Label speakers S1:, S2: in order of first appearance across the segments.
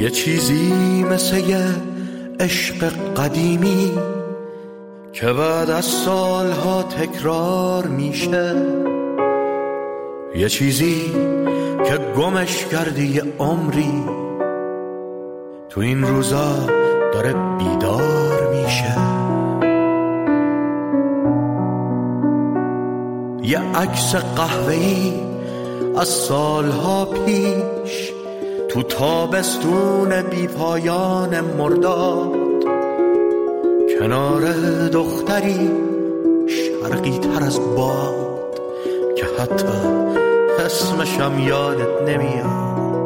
S1: یه چیزی مثل یه عشق قدیمی که بعد از سالها تکرار میشه، یه چیزی که گمش کردی یه عمری، تو این روزا داره بیدار میشه. یه عکس قهوه‌ای از سالها پیش تو تابستون بی پایان مرداد، کنار دختری شرقی تر از باد که حتی اسمشم یادت نمیاد.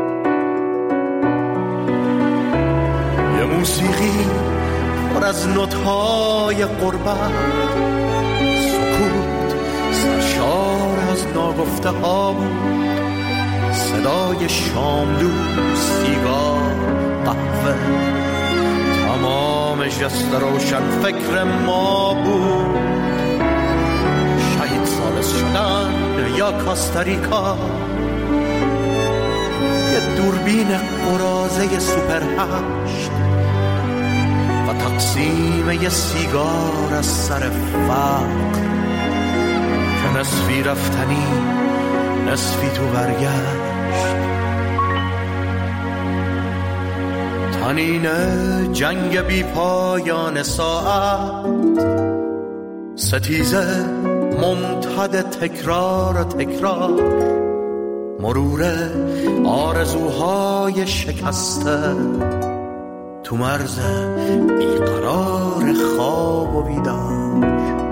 S1: یه موسیقی پر از نوت‌های غربت، سکوت سرشار از ناگفته ها بود، صدای شاملو، سیگار، قهوه، تمام جست روشن فکر ما بود. شهید ثالث شدن یا کاستاریکا، یه دوربین قراضه سوپر 8 و تقسیم یه سیگار از سر فقر که نصفی رفتنی نصفی تو برگشت. تنین جنگ بی پایان ساعت، ستیزه ممتد تکرار و تکرار، مرور آرزوهای شکسته تو مرز بیقرار خواب و بیدار.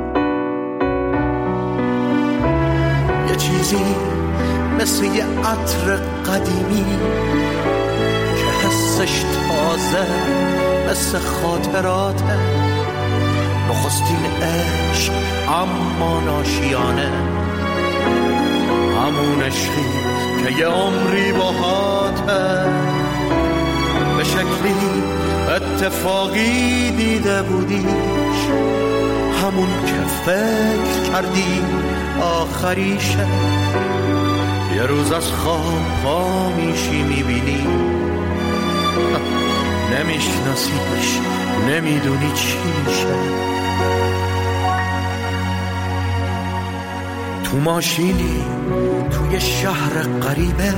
S1: یه چیزی مثل یه عطر قدیمی که حسش تازه مثل خاطراته، نخستین عشق اما ناشیانه، همون عشقی که یه عمری باهاته، به شکلی اتفاقی دیده بودیش، همون که فکر کردی آخریشه. یه روز از خواب وا میشی میبینی نمیشناسیش، نمیدونی چیشه. تو ماشینی توی شهر غریبه،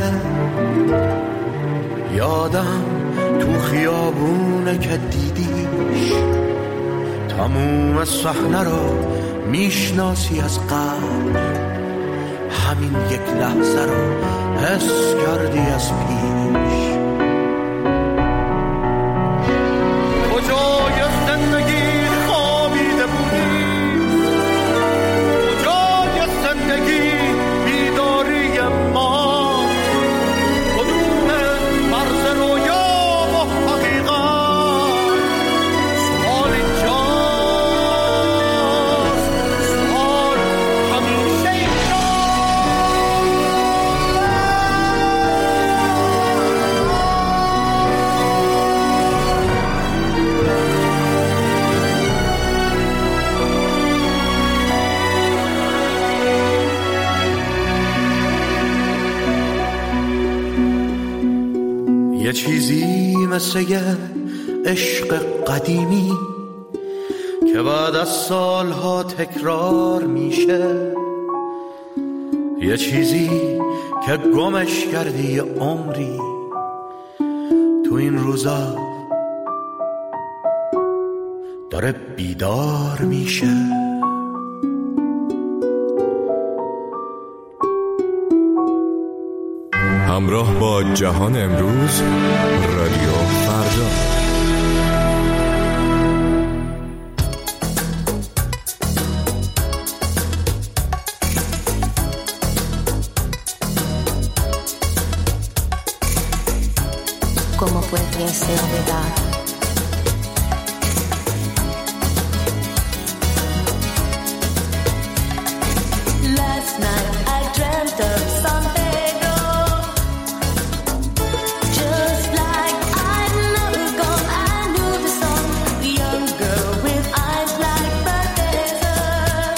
S1: یادم تو خیابونه که دیدیش، تموم صحنه رو میشناسی از قبل، همین یک لحظه رو حس کردی از پیش. کجای زندگی خوابیده بودی، کجای زندگی بیداری ما، کدوم مرز رویا و حقیقت، سوال اینجاست، سوال همیشه اینجاست. یه چیزی مثل یه عشق قدیمی که بعد از سالها تکرار میشه، یه چیزی که گمش کردی یه عمری، تو این روزا داره بیدار میشه.
S2: همراه با جهان امروز، رادیو فردا.
S3: ¿Cómo puede ser verdad? Last night I dreamt of San Pedro, just like I never gone. I knew the song, the young girl with eyes like the desert.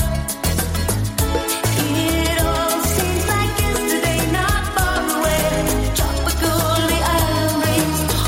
S3: It all seems like yesterday, not far away. Tropical, the island breeze.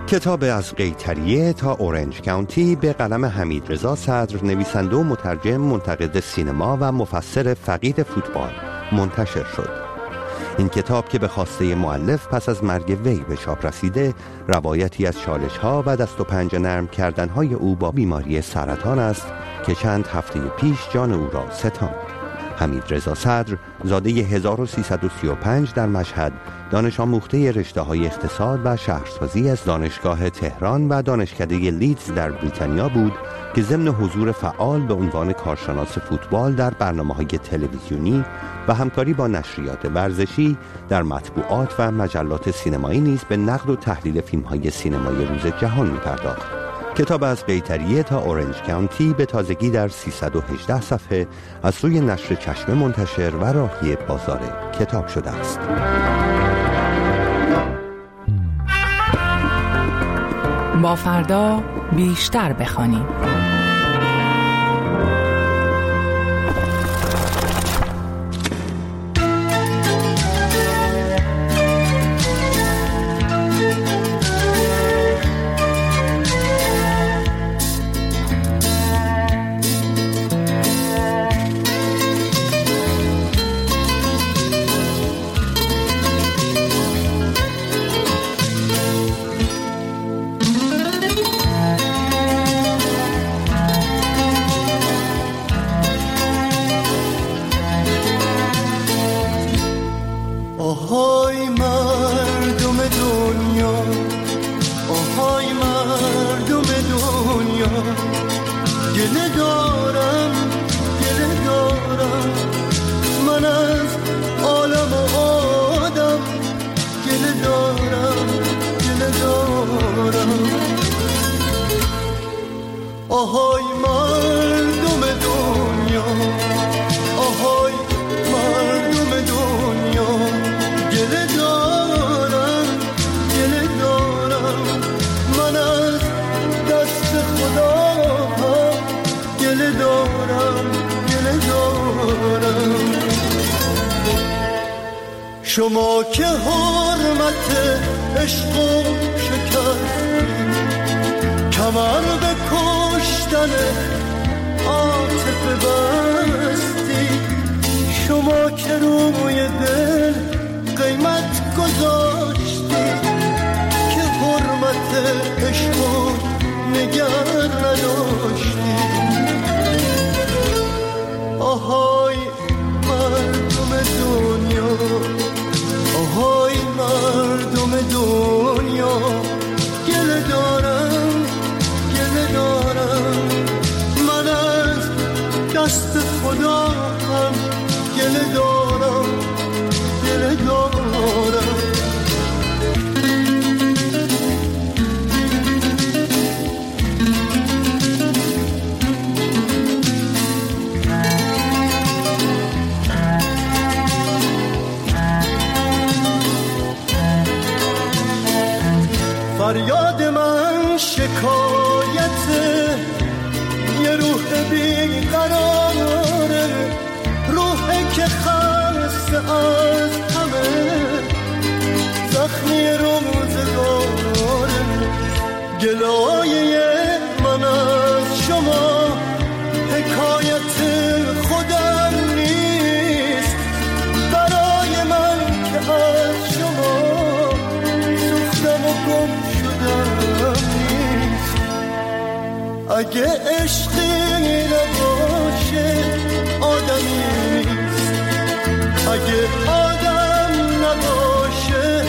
S4: کتاب از قیطریه تا اورنج کانتی به قلم حمیدرضا صدر، نویسنده و مترجم، منتقد سینما و مفسر فقید فوتبال منتشر شد. این کتاب که به خواسته مؤلف پس از مرگ وی به چاپ رسیده، روایتی از چالش‌ها و دست و پنجه نرم کردن‌های او با بیماری سرطان است که چند هفته پیش جان او را ستاند. حمیدرضا صدر زاده 1335 در مشهد، دانش آموخته رشته‌های اقتصاد و شهرسازی از دانشگاه تهران و دانشکده لیدز در بریتانیا بود که ضمن حضور فعال به عنوان کارشناس فوتبال در برنامه‌های تلویزیونی و همکاری با نشریات ورزشی در مطبوعات و مجلات سینمایی نیز به نقد و تحلیل فیلم‌های سینمایی روز جهان می‌پرداخت. کتاب از قیطریه تا اورنج کانتی به تازگی در 318 صفحه از سوی نشر چشمه منتشر و راهی بازار کتاب شده است.
S5: با فردا بیشتر بخوانیم.
S1: آهای مردم دنیا، آهای مردم دنیا، گله دارم من از عالم و آدم، گله دارم آهای مردم دنیا، آهای مردم دنیا، گله دارم من از دست خدا، گله دارم شما که حرمت عشق و شکستید، کمر به کشتن عاطفه بستید، شما که روی دل قیمت گذاشتید که حرمت عشق و نگر نداشتید. آهای مردم دنیا، آهای مردم دنیا، گله دارم من از دست خدا هم، گله دارم فریاد من شکایت یه روح بیقراره، روحی که خسته از همه زخمی روزگاره، گلایه من از شما حکایت خودم نیست، برای من که از شما سوختم و گم شدم نیست. اگه عشقی نباشه آدمی نیست، اگه آدم نباشه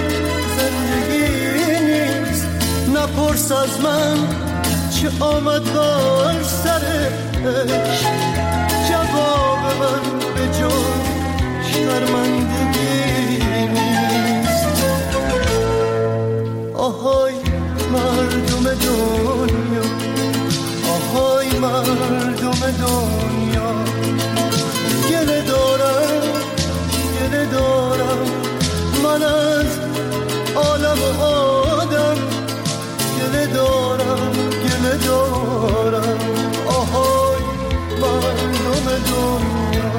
S1: زندگی نیست. نپرس از من چه آمد بر سرش، جواب من به جز شرمندگی نیست. آهای مردم دنیا، آهای مردم دنیا، گله دارم من از عالم و آدم، گله دارم آهای مردم دنیا،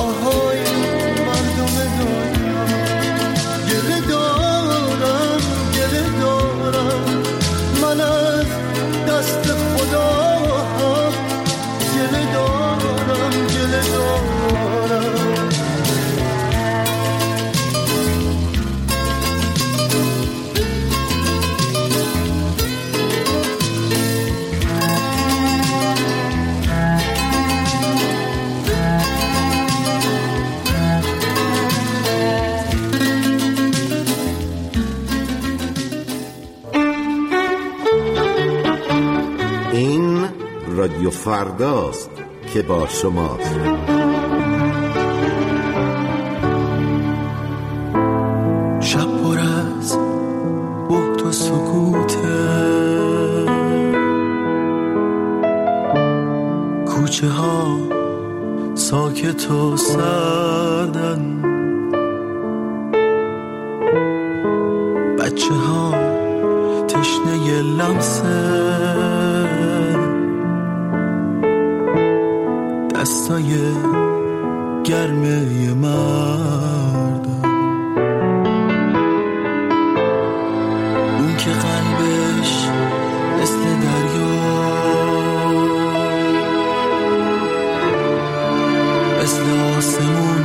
S1: آهای مردم دنیا، گله دارم
S6: رادیو فرداست که با شماست.
S1: شب پر از بهت و سکوته، کوچه ها ساکت و سردن، بچه ها تشنه لمسه دستای گرمه مردم، اون که قلبش مثل دریا، مثل آسمون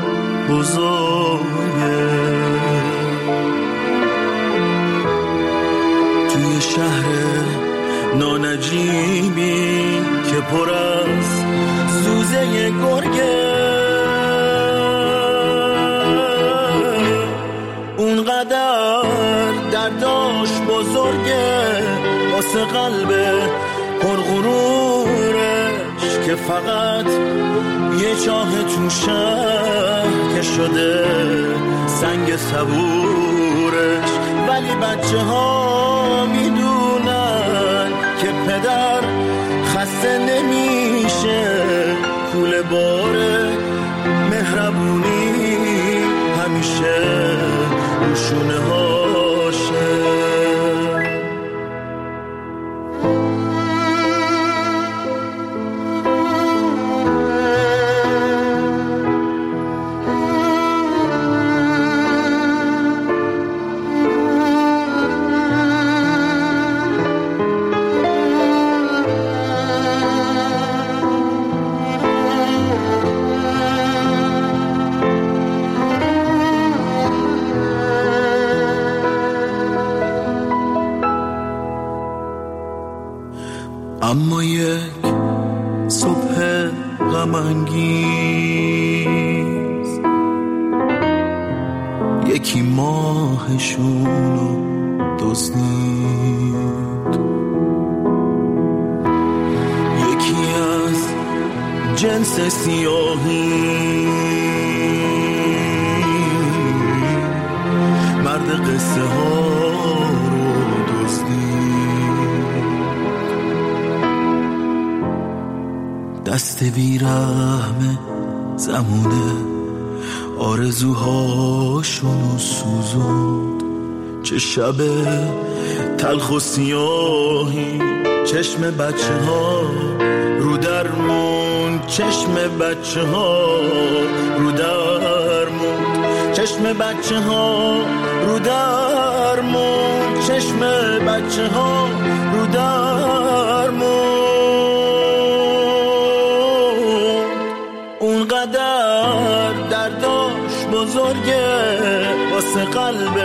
S1: بزرگه، توی شهر نانجیبی که پر از سوزه گرگه، اونقدر درداش بزرگه واسه قلب پرغرورش که فقط یه چاه تو شهر که شده سنگ صبورش. ولی بچه ها میدونن که پدر خسته نمیشه، کوله باره مهربونی همیشه روشونه هاشه. اما یک صبح غم‌انگیز یکی ماهشونو دزدید، یکی از جنس سیاهی مرد قصه ها رو دزدید، دست بیرحم زمونه آرزوهاشونو سوزوند. چه شب تلخ و سیاهی چشم بچه ها رو درمون، چشم بچه ها رو درمون، چشم بچه ها رو درمون، چشم بچه ها رو درمون. اونقدر درداش بزرگه واسه قلب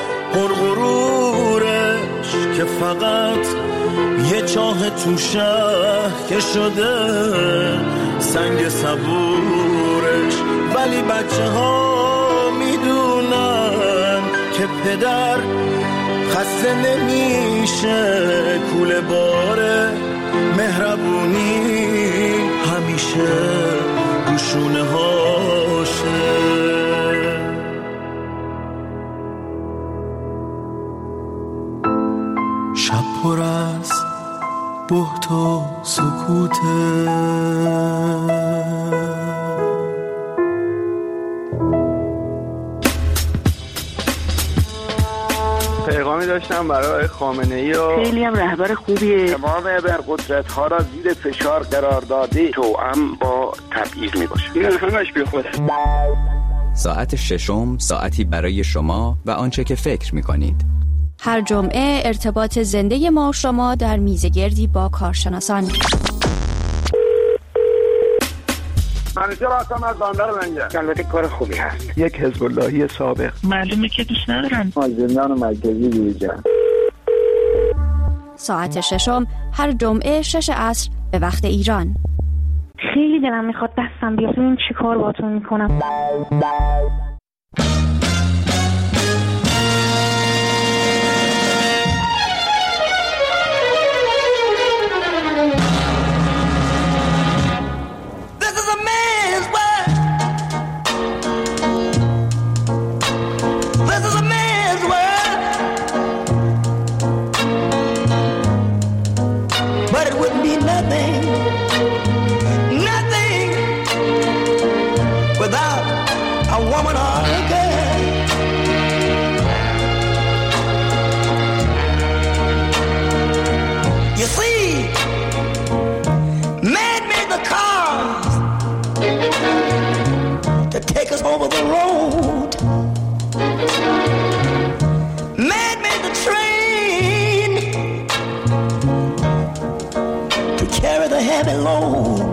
S1: پرغرورش که فقط یه چاه تو شهر که شده سنگ صبورش. ولی بچه ها میدونن که پدر خسته نمیشه، کوله باره مهربونی همیشه روشونه هاشه. شب پر از بهت و سکوته،
S7: پیغامی داشتم برای خامنه‌ای و
S8: خیلی هم رهبر خوبیه.
S7: تمام ابرقدرت‌ها را زیر فشار قرار داده، توأم با تبعیض میباشه. این همش بیخوده.
S9: ساعت ششم، ساعتی برای شما و آنچه که فکر می‌کنید.
S10: هر جمعه ارتباط زنده ما شما در میزگردی با کارشناسان.
S7: همیشه راستم از باندار منجه. البته کار خوبی هست.
S11: یک حزب اللهی سابق.
S8: معلومه که دوست ندارن.
S7: زندان مرکزی دیجا.
S10: ساعت ششم هر جمعه 6 عصر به وقت ایران.
S8: خیلی دلم میخواد دستم بیاد ببینم چی کار باهاتون میکنم.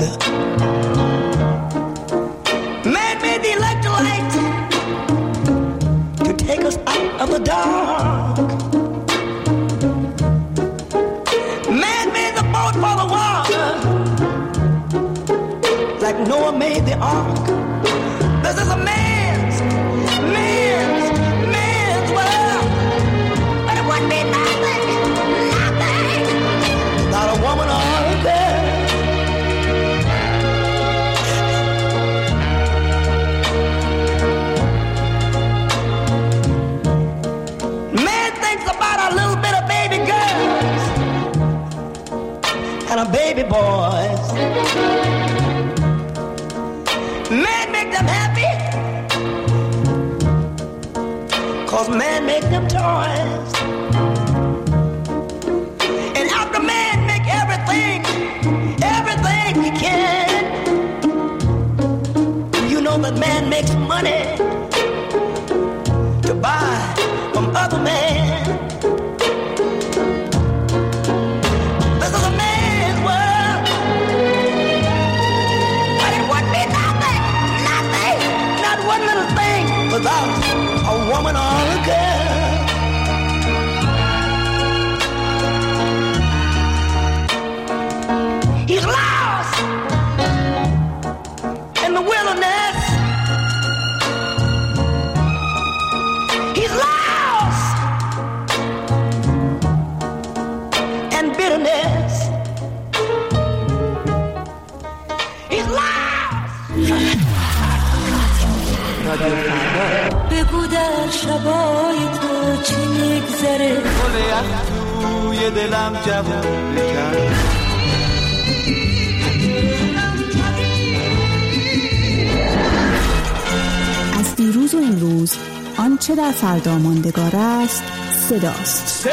S11: water. Man made the electric light to take us out of the dark. Man made the boat for the water, like Noah made the ark. This is a man's world, but it wouldn't be nothing without a woman or a girl. Man thinks about a little bit of baby girls and a baby boys. Man make them happy, 'cause man make them toys. And after man make everything he can, you know that man makes money to buy from other men. This is a man's world, but it wouldn't be nothing, not one little thing without a woman or a girl. He's lost in the wilderness. He's lost in bitterness. He's lost.
S3: بگو در شبای تو چی میگذره،
S1: گل یخ توی دلم جوون بکن.
S12: از دیروز و امروز آنچه در فردا ماندگار است صداست.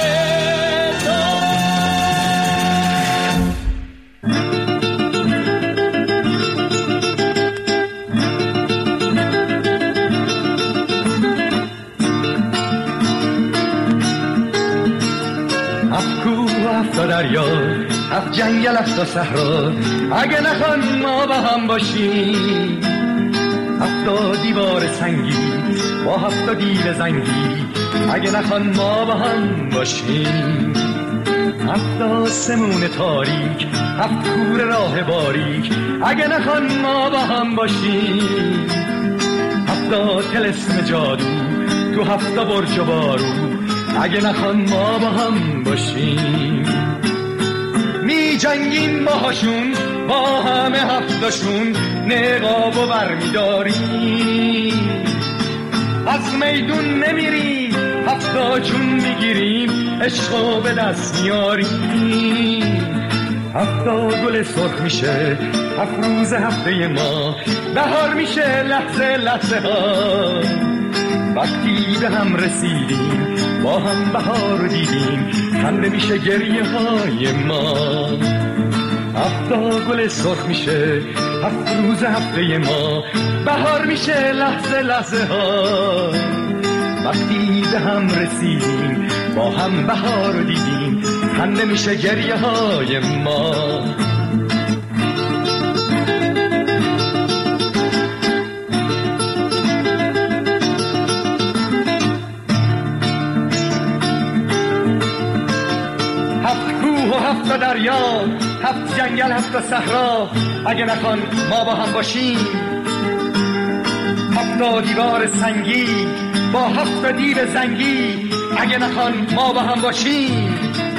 S13: هفت دریا، هفت جنگل، هفت صحرا، اگه نخوان ما با هم باشیم. هفت دیوار سنگی با هفت دیو زنگی، اگه نخوان ما با هم باشیم. هفت آسمون تاریک، هفت کور راه باریک، اگه نخوان ما با هم باشیم. هفت طلسم جادو تو هفت برج و بارو، اگه نخوان ما با هم باشیم. می جنگیم باهاشون، با همه هفتاشون نقاب و برمیداریم. از میدون نمیریم، هفتا جون میگیریم، عشقو به دست میاریم. هفتا گل سرخ میشه، هفت روز هفته ما، بهار میشه لحظه لحظه ها. وقتی به هم رسیدیم، با هم بهار دیدیم، خنده میشه گریه های ما. هفتا گل سرخ میشه، هفت روز هفته ما، بهار میشه لحظه لحظه ها. وقتی به هم رسیدیم، با هم بهار دیدیم، خنده میشه گریه های ما. هفت دریا، هفت جنگل، هفت صحرا، اگه نخوان ما با هم باشیم. هفت دیوار سنگی با هفت دیو زنگی، اگه نخوان ما با هم باشیم.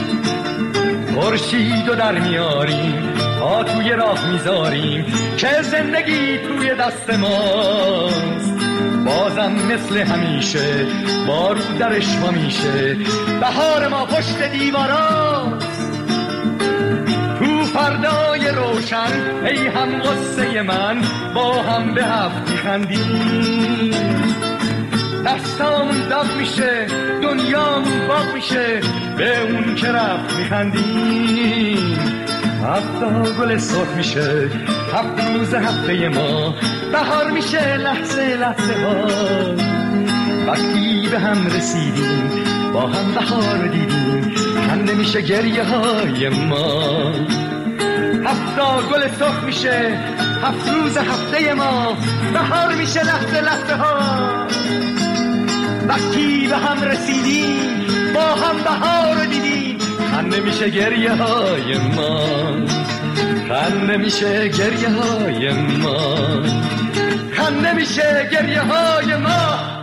S13: خورشیدو در میاریم، پا توی راه میذاریم، که زندگی توی دست ماست. بازم مثل همیشه بارو درش ما میشه، بهار ما پشت دیواراست. تو فردای روشن ای هم قصه من، با هم به هفت میخندیم. دستامون داغ میشه، دنیامون باغ میشه، به اون که رفت میخندیم. هفتا گل سرخ میشه، هفت روز هفته ما، بهار میشه لحظه لحظه ها. وقتی به هم رسیدیم، با هم بهار دیدیم، خنده میشه گریه های ما. هفتا گل سرخ میشه، 7 روز هفته ما بهار میشه لحظه لحظه ها. وقتی به هم رسیدیم با هم بهار رو دیدیم، خنده میشه گریه های ما، خنده میشه گریه های ما، خنده میشه گریه های ما.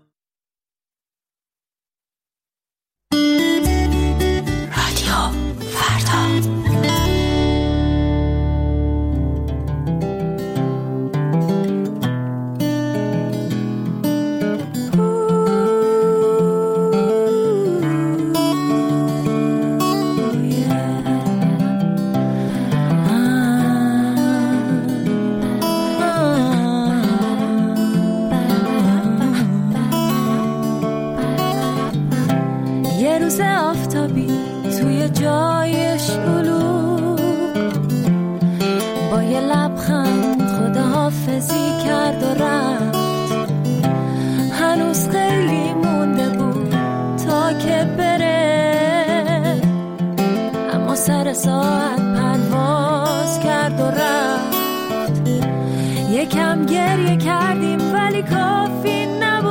S14: یکم گریه کردیم ولی کافی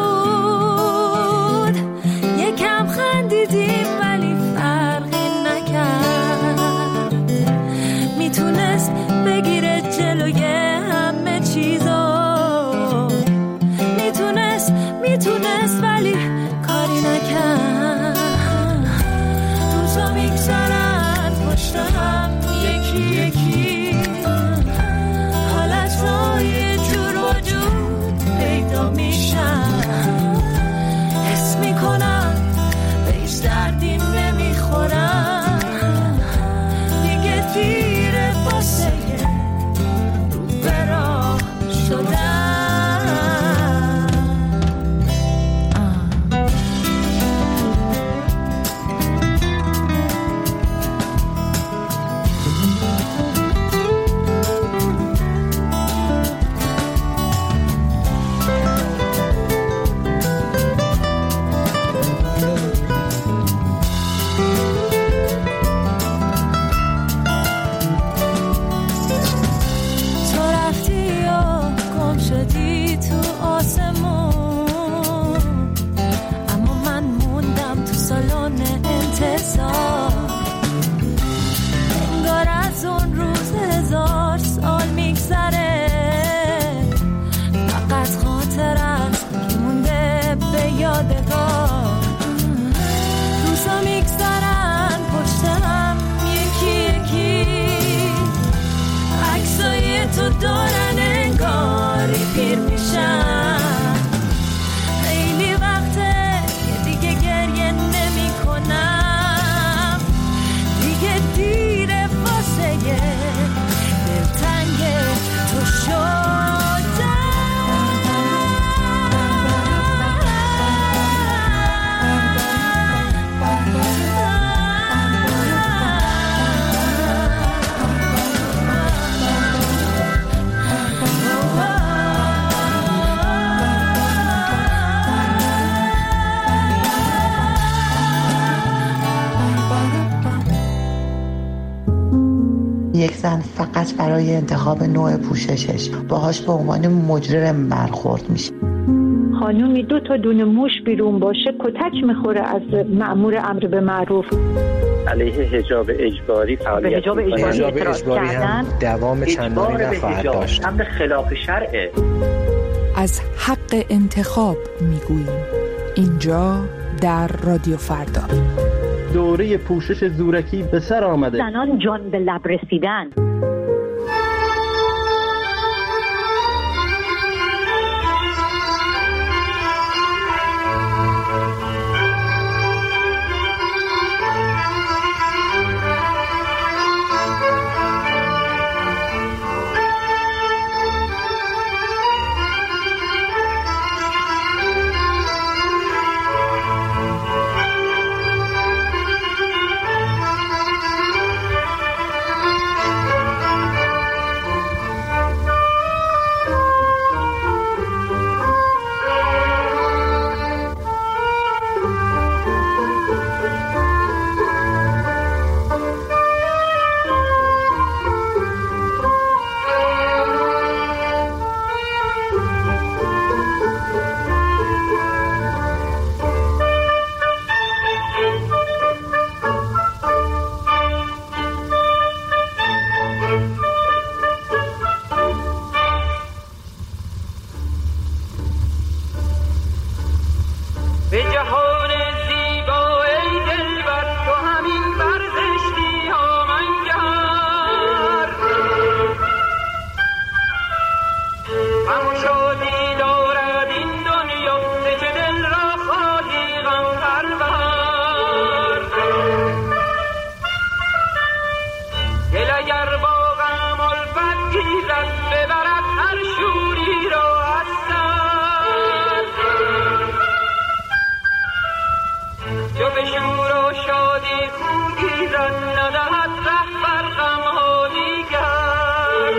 S14: نبود، یکم خندیدیم ولی فرقی نکرد. میتونست بگیره جلوی همه چیزو، میتونست ولی کاری نکرد. روزا میگذرن پشت هم یکی یکی، حالتهای جور وجود پیدا میشن. حس میکنم به هیچ دردی نمیخورم، دیگه دیره واسه رو به راه شدن.
S15: یک زن فقط برای انتخاب نوع پوششش باهاش به عنوان مجرم برخورد میشه.
S8: خانومی 2 تا دونه موش بیرون باشه کتک میخوره از مأمور امر به معروف.
S7: علیه حجاب اجباری فعالیت
S16: حجاب اجباری هم دوام چندانی نخواهد داشت.
S7: امر خلاف شرعه.
S5: از حق انتخاب میگوییم اینجا در رادیو فردا.
S17: دوره پوشش زورکی به سر آمده.
S8: زنان جان به لب رسیدن.
S18: جو به شور و شادی خوگیرد ندهد رهبر غمها دیگر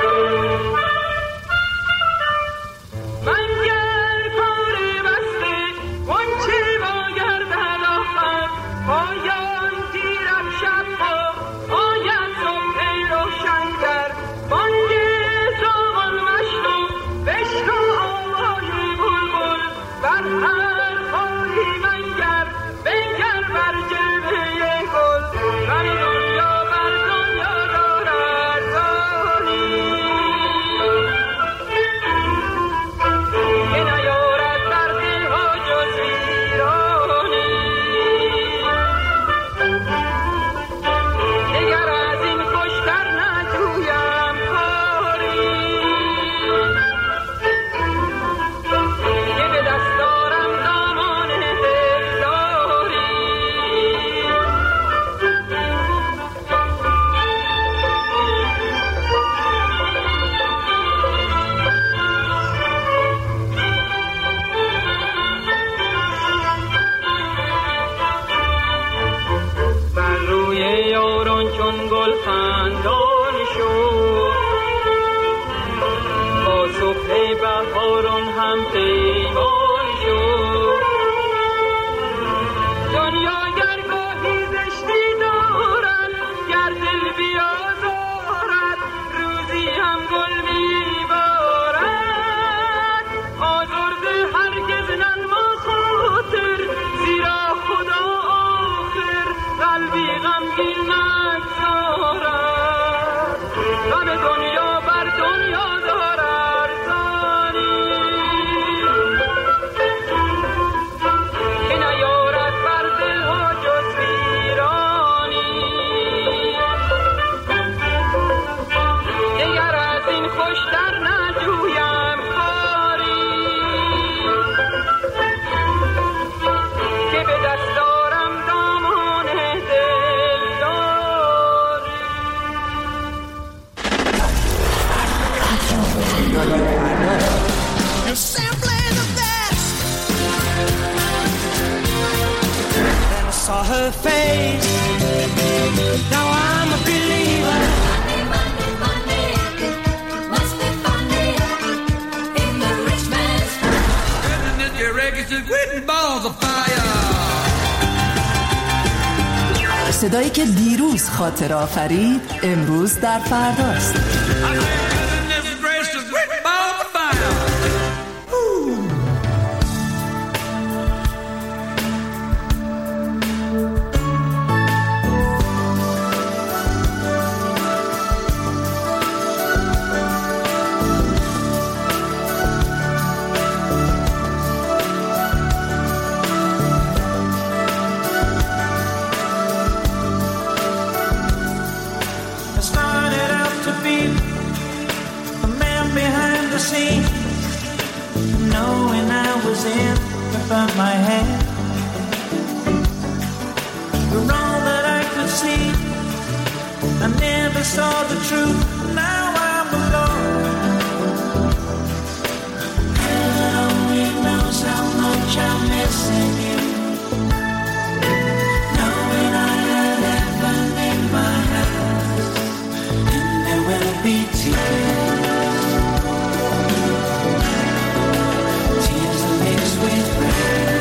S18: منگر کار بسته غنچه با گردد آخر پایان گیرد شبها آید صبح روشنگر بانگ زاغان مشنو بشنو آوای بلبل بر هر خاری منگر بنگر بر جلوه گل بر دنیا دار ارزانی که نیارد در دلها جز ویرانی دگر از این خوشتر نجویم کاری که به دست دارم دامان دلداری بر روی یاران چون گل خندان شد با صبح بهاران هم پیمان شد دنیا گرگاهی زشتی دارد گر دل بیازارد روزی هم گل میبارد آزرده هرگز ننما خاطر زیرا خدا آخر قلبی غمگین نگذارد غم دنیا بر دنیا دار ارزانی که نیارد بر دلها جز ویرانی دگر از این خوشتر نجویم کاری که به دست دارم دامان دلداری
S11: You're simply the best. Then I saw her face. Now I'm a believer.
S14: Must be funny in the rich man's
S13: Goodness, your records is written balls of fire.
S19: صدایی که دیروز خاطر آفرید امروز در فرداست.
S13: Goodness gracious, written balls of fire.
S11: I started out to be a man behind the scenes, knowing I was in above my head. You're all that I could see. I never saw the truth. Now I'm alone. Heaven only knows how much I'm missing you. Knowing I had heaven in my hands, and there will be tears mixed with rain.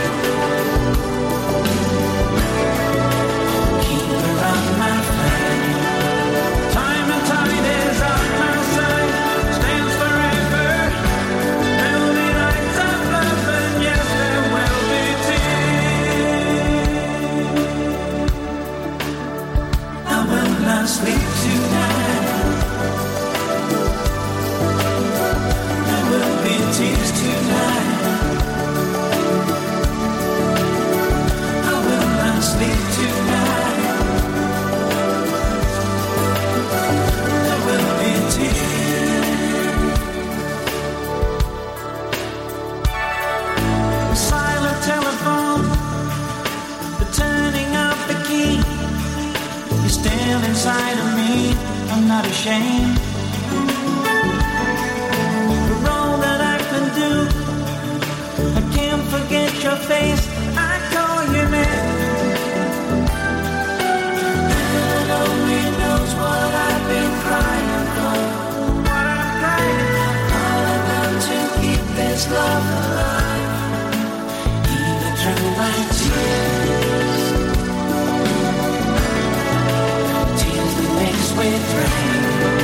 S11: Keep her on my flame. Time and tide is on my side, stands forever. There'll be nights of love, and yes, there will be tears. I will not sleep tonight. There will be tears tonight. I will not sleep tonight. There will be tears. The silent telephone, the turning of the key, is still inside of me. I'm not ashamed. For all that I can do, I can't forget your face. I call you man. of life, even through my tears. Tears we mix with rain.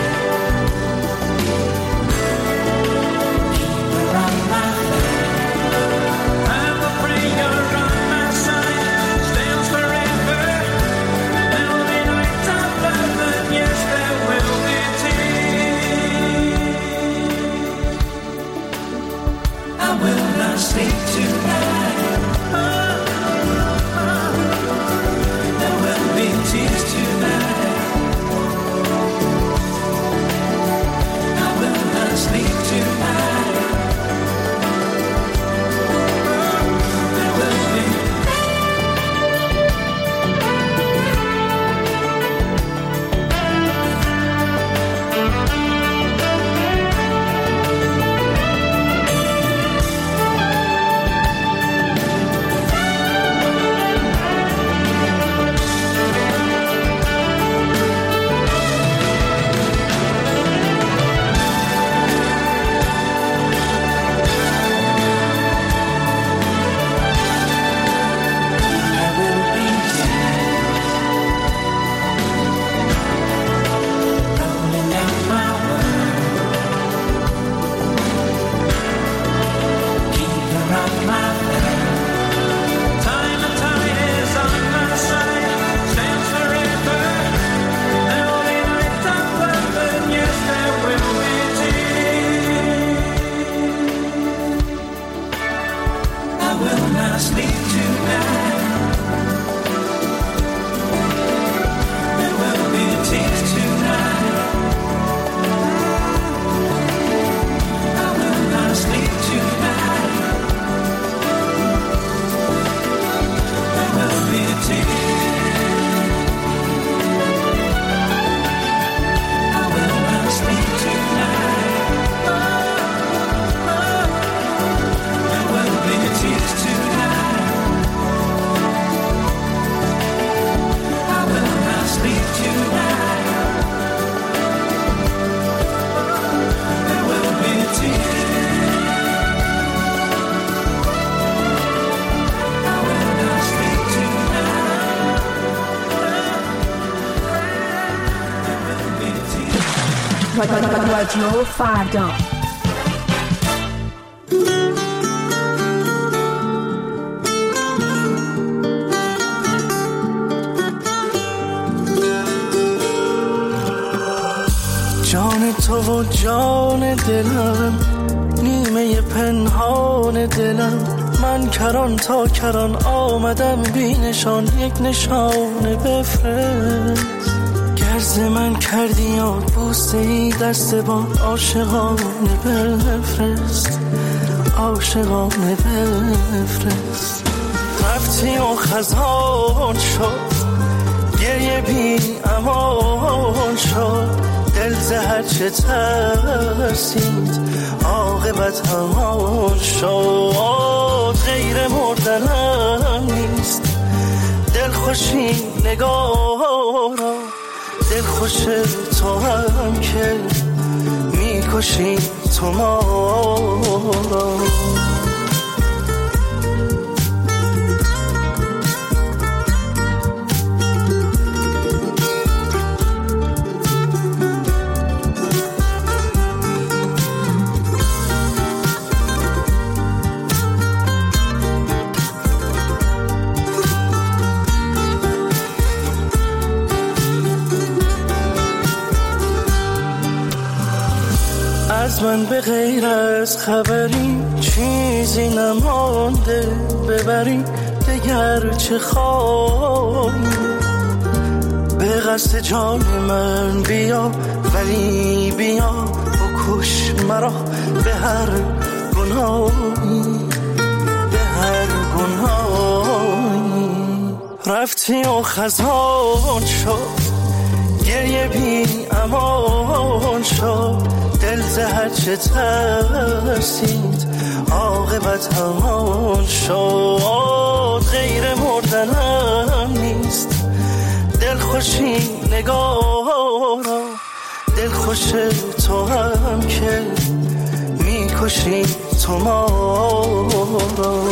S11: Keep her on my face. I will bring her on my side. Stands forever. There'll be nights of love, and yes, there will be tears. I will not sleep tonight. There will be tears tonight. I will not sleep tonight. There will be.
S5: رادیو فردا.
S1: جان تو و جان دلم، نیمه پنهان دلم، من کران تا کران آمدم بی نشان، یک نشانه بفرست. گرز من کردی یاد بوسه ای دست با عاشقانه بفرست، عاشقانه بفرست. رفتی و خزان شد، گریه بی امان شد، دل زهر چه ترسید عاقبت همان شد. غیر مردنم نیست دل خوشی نگارا، دل خوش تو هم که میکشی تو ما را. از من به غیر از خبری چیزی نمانده، ببری دگر چه خواهی. به قصد جان من بیا، ولی بیا بکش مرا به هر گناهی، به هر گناهی. رفتی و خزان شد، گریه بی امان شد، دل زهر چه ترسید عاقبت همان شد. غیر مردنم نیست دل خوشی نگارا، دل خوش تو هم که میکشی تو ما را.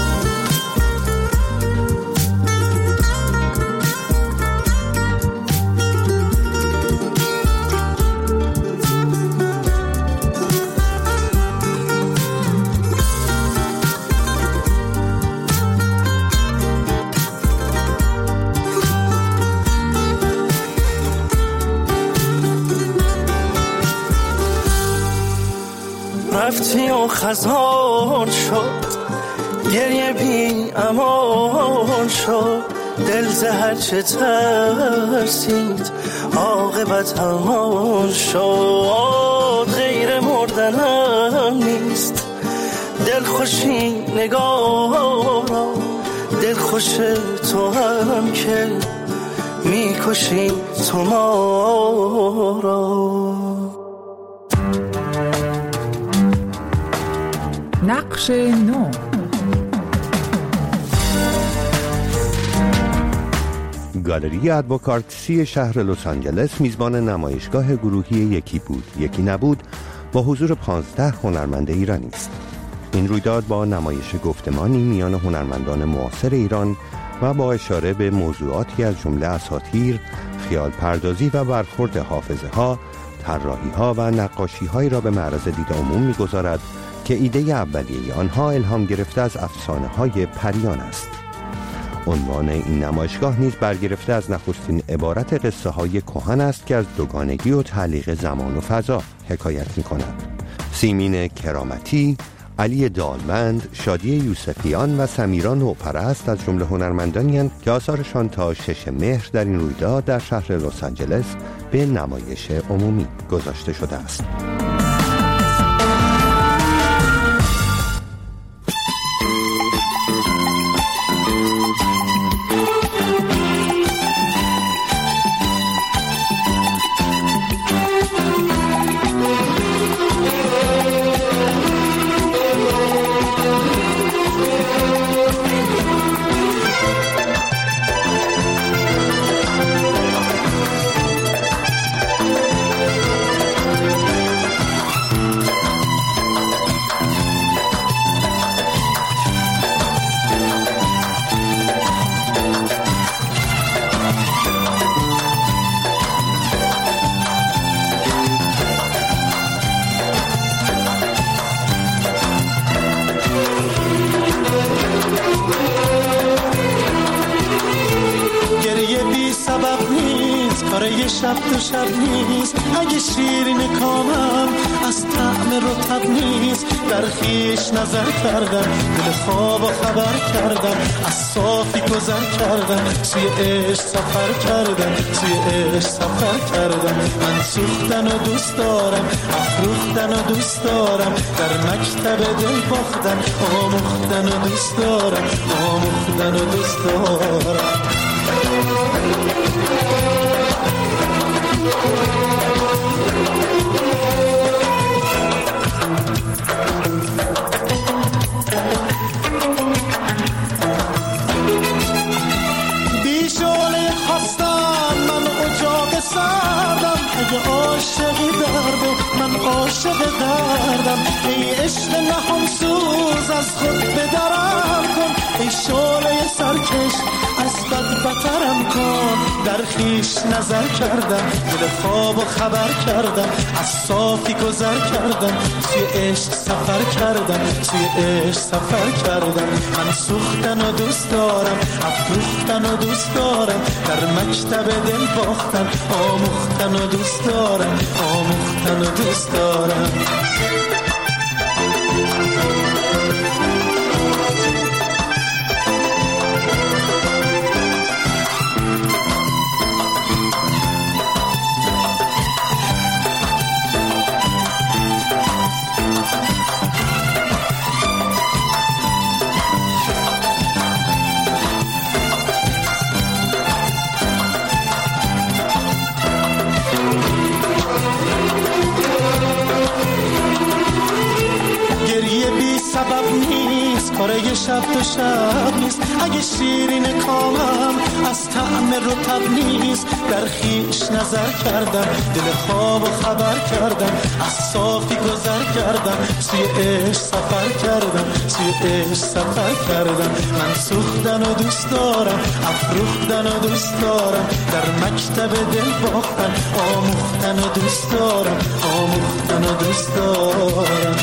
S1: رفتی و خزان شد، گریه بی امان شد، دل زهر چه ترسید عاقبت همان شد. غیر مردنم نیست دل خوشی نگاه را، دل خوش تو هم که میکشی تو ما را.
S5: نقش نو.
S4: گالری ادوکارتسی شهر لس آنجلس میزبان نمایشگاه گروهی یکی بود یکی نبود با حضور 15 هنرمند ایرانی است. این رویداد با نمایش گفتمانی میان هنرمندان معاصر ایران و با اشاره به موضوعاتی از جمله اساطیر، خیال پردازی و برخورد حافظه ها، طراحی ها و نقاشی هایی را به معرض دید عموم میگذارد که ایده اولیه آنها الهام گرفته از افسانه های پریان است. عنوان این نمایشگاه نیز برگرفته از نخستین عبارت قصه های کهن است که از دوگانگی و تعلیق زمان و فضا حکایت می کند. سیمین کرامتی، علی دالمند، شادی یوسفیان و سمیرا نوپرست از جمله هنرمندانی اند که آثارشان تا 6 مهر در این رویداد در شهر لس آنجلس به نمایش عمومی گذاشته شده است.
S1: شب تو شب نیست اگه شیرین کامم از طعم رطب نیست. در خویش نظر کردم دل خواب و خبر کردم از صافی گذر کردم توی عشق سفر کردم توی عشق سفر کردم. من سوختن و دوست دارم افروختن و دوست دارم در مکتب دل باختن آموختن و دوست دارم آموختن و دوست دارم. بیشونه خواستم من اجاق سردم اگه عاشقی درده من عاشق دردم. ای عشق نهم سوز از خود بدرم کن ای شعله سرکش از بد بترم کن. در خویش نظر کردم دل خواب و خبر کردم از صافی گذر کردم توی عشق سفر کردم توی عشق سفر کردم. من سوختن و دوست دارم افروختن و دوست دارم در مکتب دل باختن آموختن و دوست دارم آموختن و دوست دارم. سبب نیست کاره شب تو شب نیست اگه شیرین کامم از طعم رطب نیست در خیش نظر کردم، دل خواب و خبر کردم، از صافی گذر کردم، سوی عشق سفر کردم، سوی عشق سفر کردم. من سوختن و دوست دارم، افروختن و دوست دارم، در مکتب دل باختن، آموختن و دوست دارم، آموختن و دوست دارم.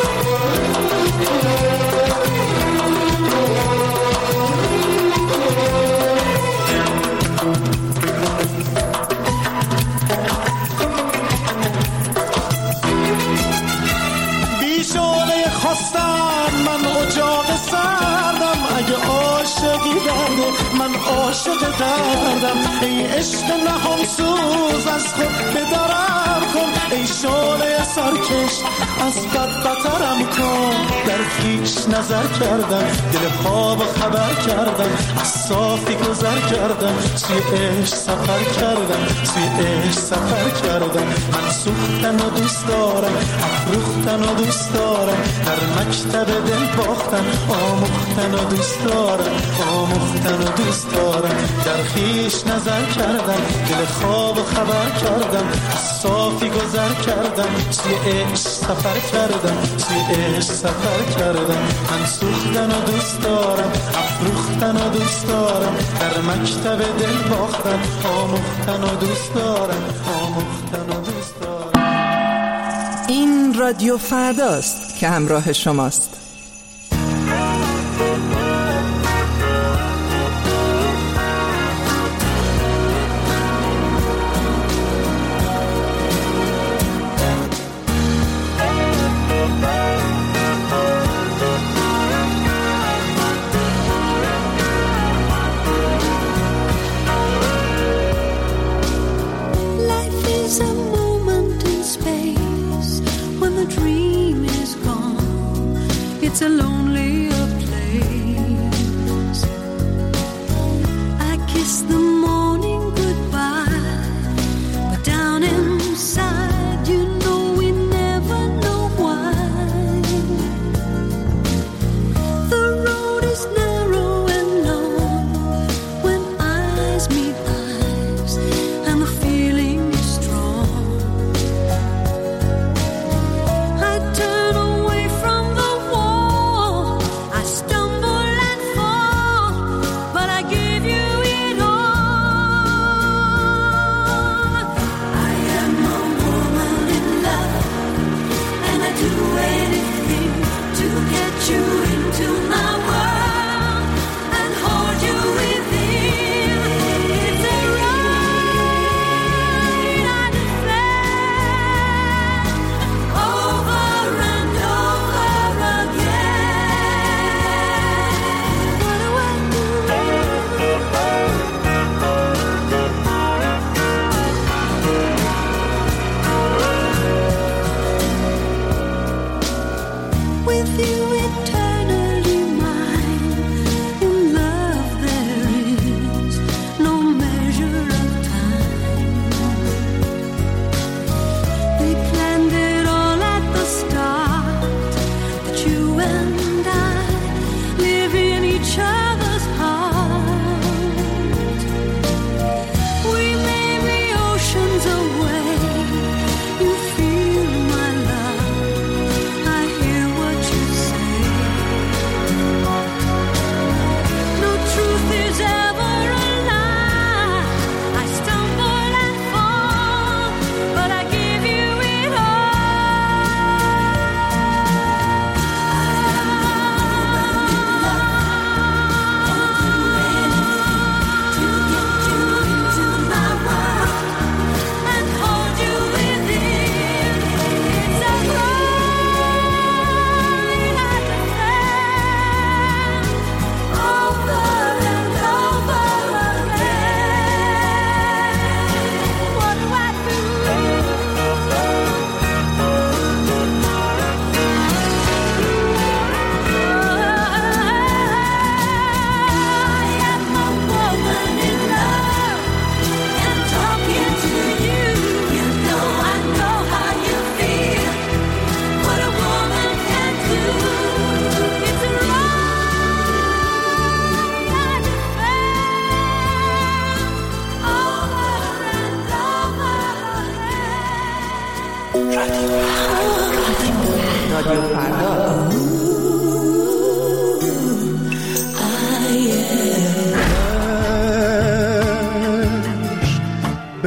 S1: من اجاق سردم، اگه عاشقی درده من عاشق دردم. ای عشق نهان سوز از خود بدرم کن، ای شعله سرکش از بد بترم کن. در خیش نظر کردم، دل خواب خبر کردم، از صافی گذر کردم، سوی عشق سفر کردم، سوی عشق سفر کردم. من سوختن و دوست دارم، افروختن و دوست دارم، در مکتب دل باختن، آموختن و دوست دارم، آموختن و دوست دارم. در خیش نظر کردم، دل خواب و خبر کردم، از صافی گذر کردم، سوی عشق سفر کردم، سوی عشق سفر کردم. من سوختن و دوست دارم، افروختن و دوست دارم، در مکتب دل باختن، آموختن و دوست دارم، آموختن و دوست دارم.
S19: این رادیو فرداست که همراه شماست.
S3: When the dream is gone,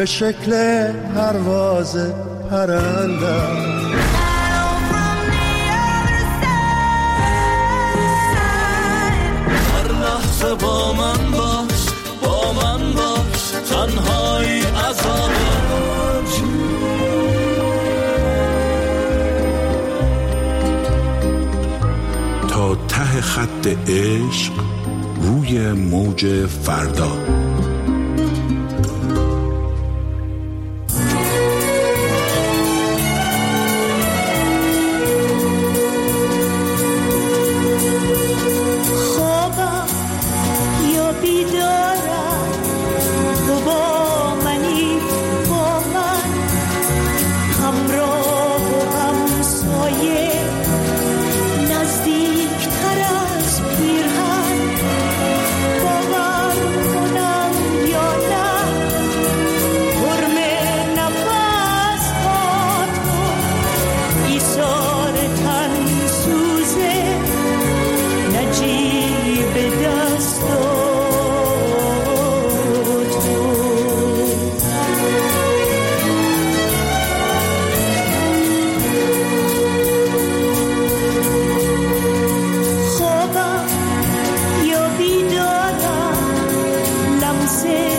S1: به شکل پرواز پرندم.
S11: هر لحظه با من باش، با من باش، تنهایی عذاب
S20: تا ته خط عشق روی موج فردا.
S3: خوابم یا بیدارم تو با منی، با من همراه و همسایه، نزدیکتر از پیرهن. باور کنم یا نه حرم نفس ها تو، ایثار تن سوزه، نجیب دست خوابم یا بیدارم، لمسه